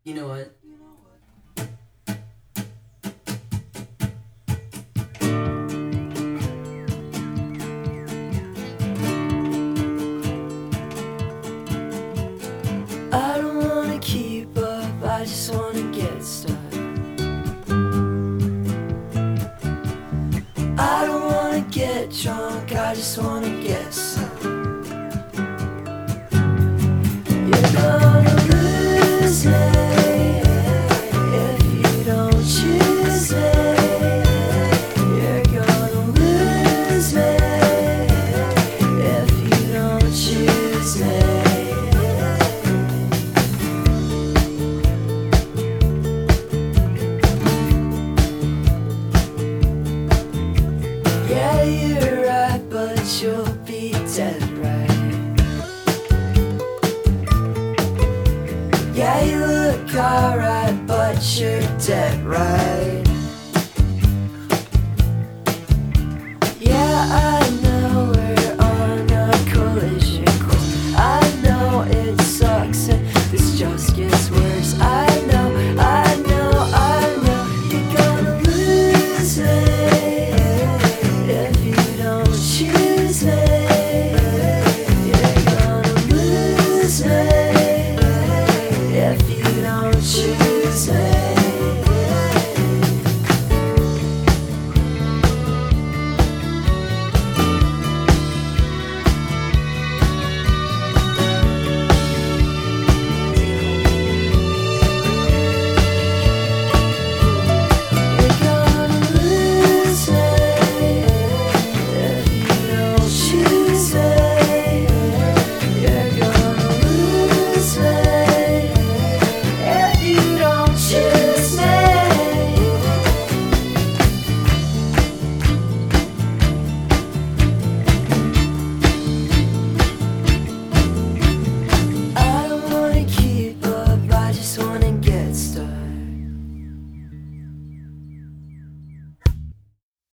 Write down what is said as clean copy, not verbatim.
You know what? I don't wanna keep up, I just wanna get started. I don't wanna get drunk, I just wanna get some. You're gonna lose me if you don't choose me. You're gonna lose me if you don't choose me. Yeah, you're right, but you'll be dead, right? Yeah, you look alright, but you're dead, right? Yeah, I know we're on a collision course. I know it sucks and this just gets worse. I know you're gonna lose me if you don't choose me. You're gonna lose me if you don't choose me.